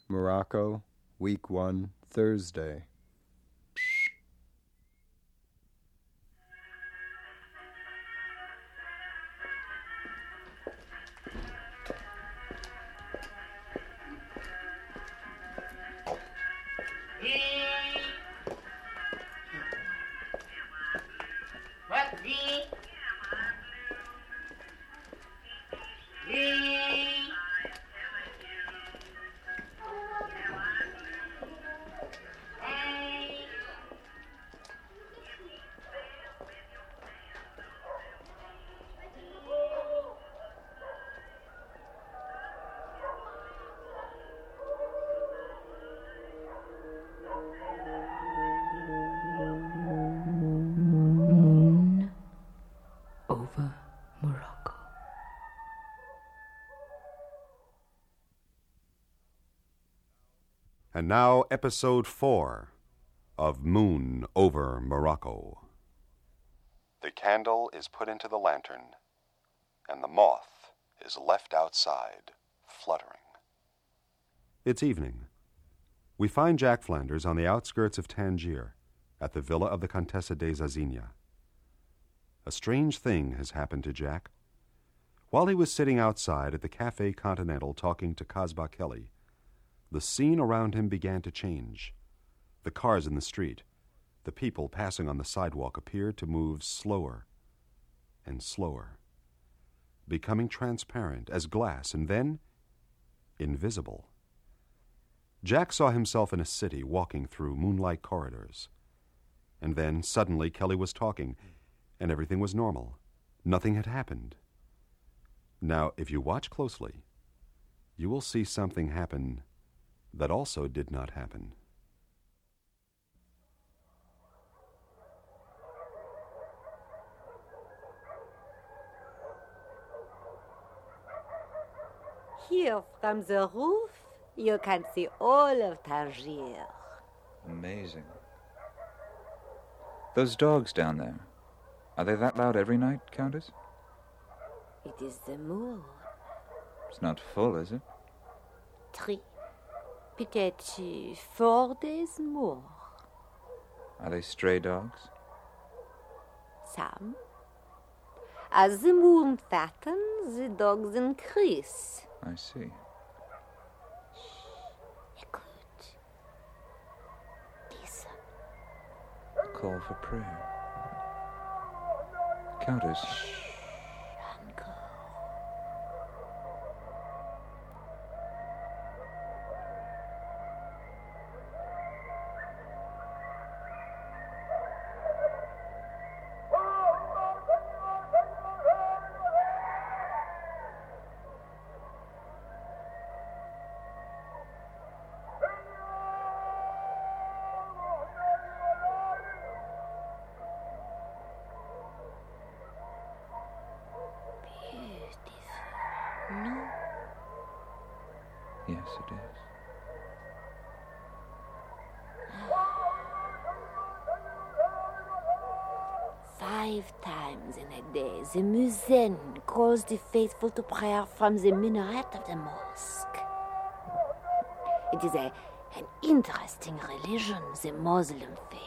Morocco, Week 1, Thursday. Moon over Morocco. And now, episode 4 of Moon over Morocco. The candle is put into the lantern, and the moth is left outside, fluttering. It's evening. We find Jack Flanders on the outskirts of Tangier, at the villa of the Contessa de Zazigna. A strange thing has happened to Jack. While he was sitting outside at the Café Continental talking to Kasbah Kelly, the scene around him began to change. The cars in the street, the people passing on the sidewalk appeared to move slower and slower, becoming transparent as glass and then invisible. Jack saw himself in a city walking through moonlight corridors. And then, suddenly, Kelly was talking, and everything was normal. Nothing had happened. Now, if you watch closely, you will see something happen that also did not happen. Here from the roof, you can see all of Tangier. Amazing. Those dogs down there, are they that loud every night, Countess? It is the moon. It's not full, is it? 3, peut-être 4 days more. Are they stray dogs? Some. As the moon fattens, the dogs increase. I see. Écoute. Listen. Call for prayer. Countess. Encore. No. Yes, it is. Five times in a day, the muezzin calls the faithful to prayer from the minaret of the mosque. It is an interesting religion, the Muslim faith.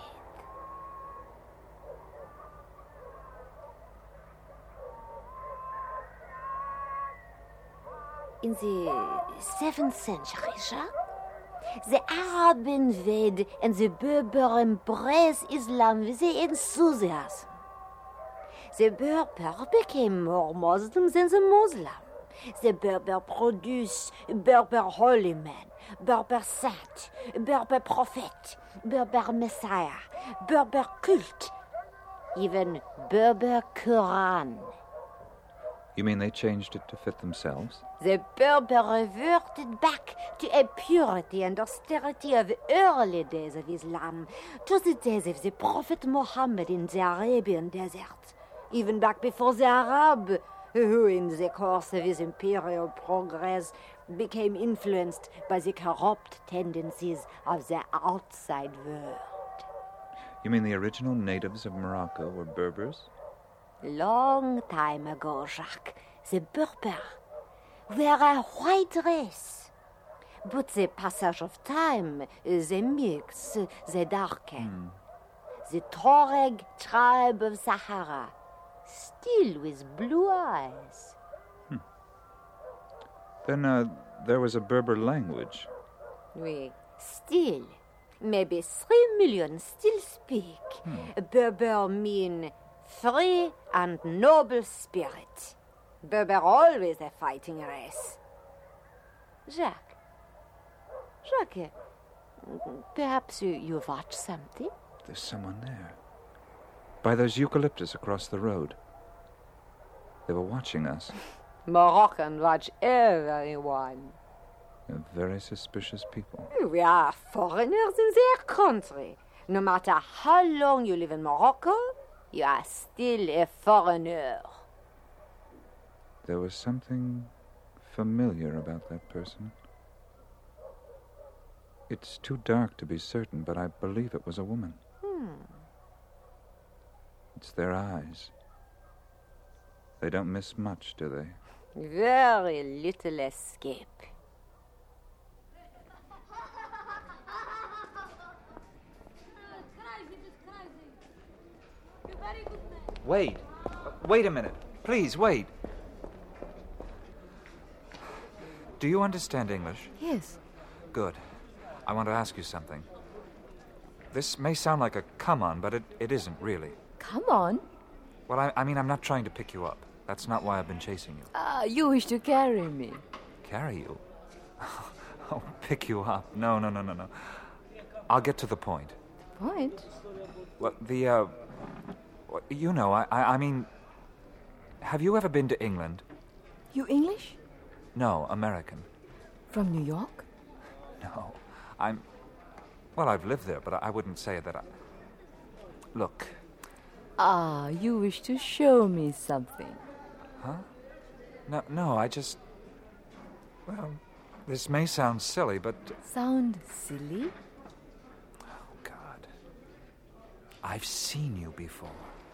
In the 7th century, Jacques, the Arab invade and the Berber embrace Islam with enthusiasm. The Berber became more Muslim than the Muslim. The Berber produce Berber holy men, Berber saint, Berber prophet, Berber messiah, Berber cult, even Berber Quran. You mean they changed it to fit themselves? The Berber reverted back to a purity and austerity of early days of Islam, to the days of the Prophet Muhammad in the Arabian desert, even back before the Arab, who in the course of his imperial progress became influenced by the corrupt tendencies of the outside world. You mean the original natives of Morocco were Berbers? Long time ago, Jacques, the Berber were a white race. But the passage of time, they mix, they darken. The Tuareg tribe of Sahara, still with blue eyes. Then, there was a Berber language. Oui, still. Maybe 3 million still speak. Berber mean free and noble spirit. Berber always a fighting race. Jacques, perhaps you watch something? There's someone there. By those eucalyptus across the road. They were watching us. Moroccan watch everyone. They're very suspicious people. We are foreigners in their country. No matter how long you live in Morocco, you are still a foreigner. There was something familiar about that person. It's too dark to be certain, but I believe it was a woman. It's their eyes. They don't miss much, do they? Very little escape. Wait. Wait a minute. Please, wait. Do you understand English? Yes. Good. I want to ask you something. This may sound like a come-on, but it isn't really. Come on. Well, I mean, I'm not trying to pick you up. That's not why I've been chasing you. You wish to carry me. Carry you? Oh, pick you up. No. I'll get to the point. Point? Well, you know, I mean, have you ever been to England? You English? No, American. From New York? No, I've lived there, but I wouldn't say that Look. You wish to show me something. Huh? No, I just... Well, this may sound silly, but... Sound silly? Oh, God. I've seen you before.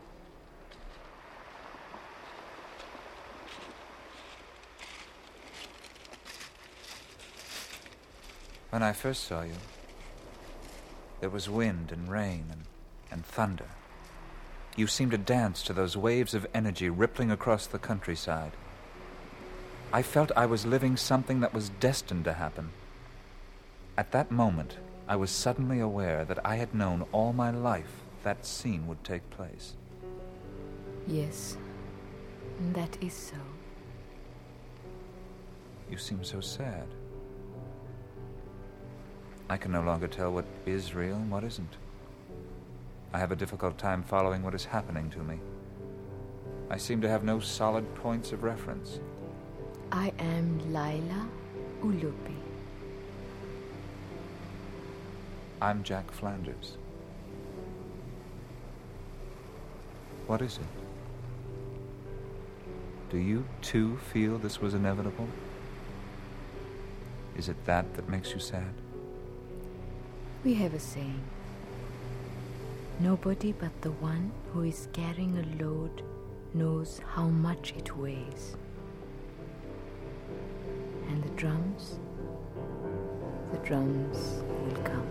When I first saw you, there was wind and rain and thunder. You seemed to dance to those waves of energy rippling across the countryside. I felt I was living something that was destined to happen. At that moment, I was suddenly aware that I had known all my life that scene would take place. Yes, that is so. You seem so sad. I can no longer tell what is real and what isn't. I have a difficult time following what is happening to me. I seem to have no solid points of reference. I am Laila Ulupi. I'm Jack Flanders. What is it? Do you, too, feel this was inevitable? Is it that makes you sad? We have a saying. Nobody but the one who is carrying a load knows how much it weighs. And the drums will come.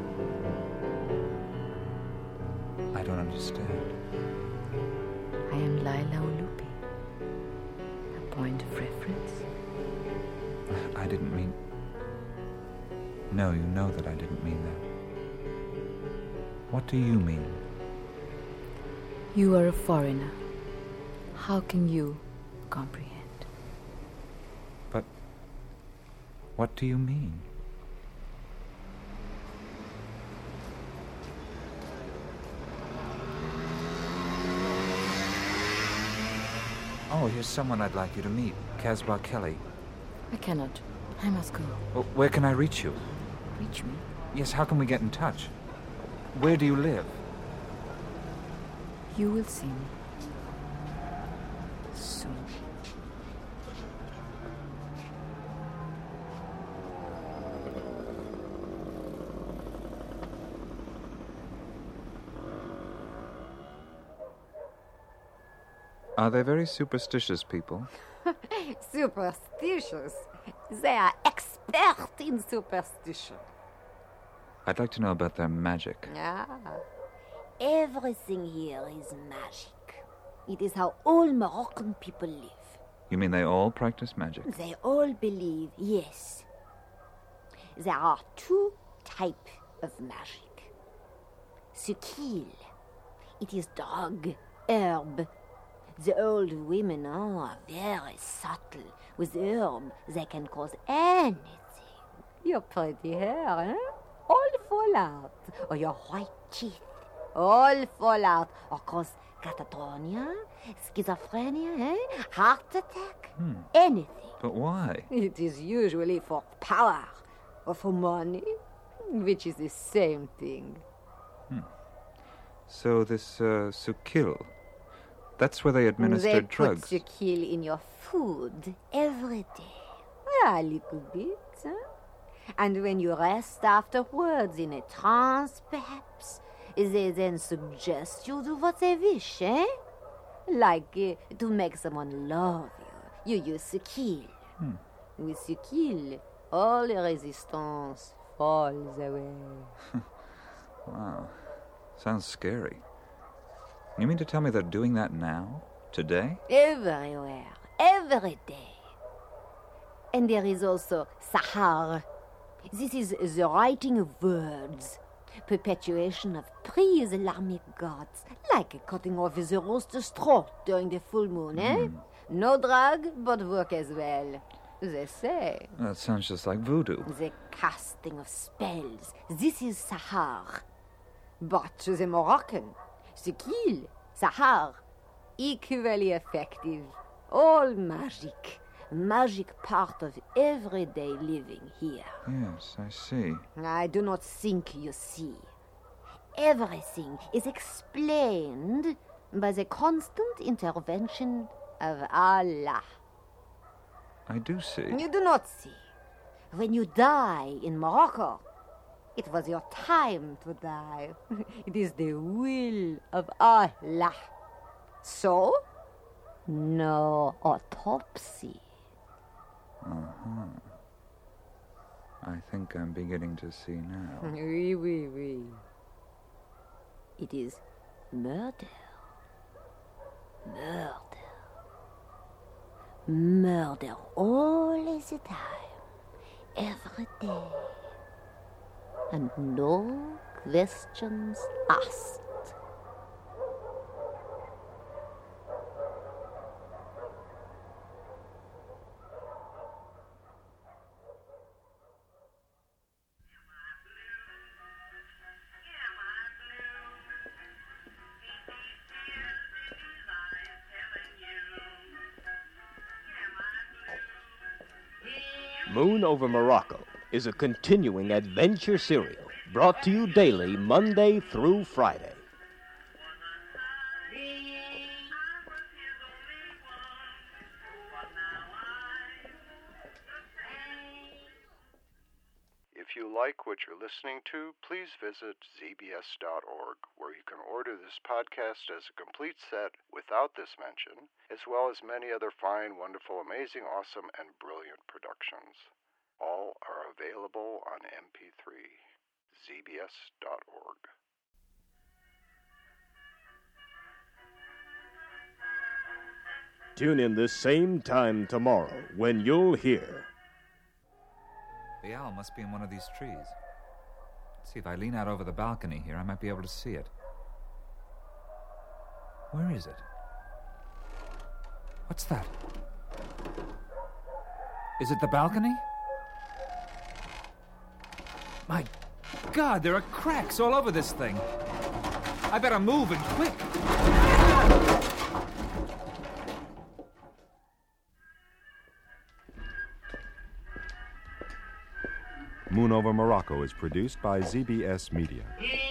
I don't understand. I am Laila Ulupi. A point of reference? I didn't mean... No, you know that I didn't mean that. What do you mean? You are a foreigner. How can you comprehend? But what do you mean? Oh, here's someone I'd like you to meet. Casbah Kelly. I cannot. I must go. Well, where can I reach you? Reach me? Yes, how can we get in touch? Where do you live? You will see me. Soon. Are they very superstitious people? Superstitious. They are experts expert in superstition. I'd like to know about their magic. Ah, everything here is magic. It is how all Moroccan people live. You mean they all practice magic? They all believe, yes. There are two types of magic. Sukil. It is drug, herb. The old women are very subtle. With herb, they can cause anything. Your pretty hair, eh? All fall out. Or your white teeth. All fall out. Or cause catatonia, schizophrenia, eh? Heart attack. Anything. But why? It is usually for power or for money, which is the same thing. So this Sukil, that's where they administered drugs. They put Sukil in your food every day. A little bit, huh? And when you rest afterwards in a trance, perhaps, they then suggest you do what they wish, eh? Like to make someone love you. You use Sukil. With Sukil, all resistance falls away. Wow. Sounds scary. You mean to tell me they're doing that now? Today? Everywhere. Every day. And there is also Sahar. This is the writing of words. Perpetuation of pre-Islamic gods. Like cutting off the roaster's throat during the full moon, eh? No drug, but work as well. They say. That sounds just like voodoo. The casting of spells. This is Sahar. But the Moroccan, Sukil, Sahar, equally effective. All magic. Magic part of everyday living here. Yes, I see. I do not think you see. Everything is explained by the constant intervention of Allah. I do see. You do not see. When you die in Morocco, it was your time to die. It is the will of Allah. So, no autopsy. I think I'm beginning to see now. Oui, oui, oui. It is murder. Murder. Murder all the time. Every day. And no questions asked. Moon Over Morocco is a continuing adventure serial brought to you daily, Monday through Friday. If you like what you're listening to, please visit zbs.org, where you can order this podcast as a complete set without this mention, as well as many other fine, wonderful, amazing, awesome, and brilliant productions. All are available on MP3. zbs.org. Tune in this same time tomorrow when you'll hear... The owl must be in one of these trees. Let's see, if I lean out over the balcony here, I might be able to see it. Where is it? What's that? Is it the balcony? My God, there are cracks all over this thing. I better move and quick. Moon Over Morocco is produced by ZBS Media.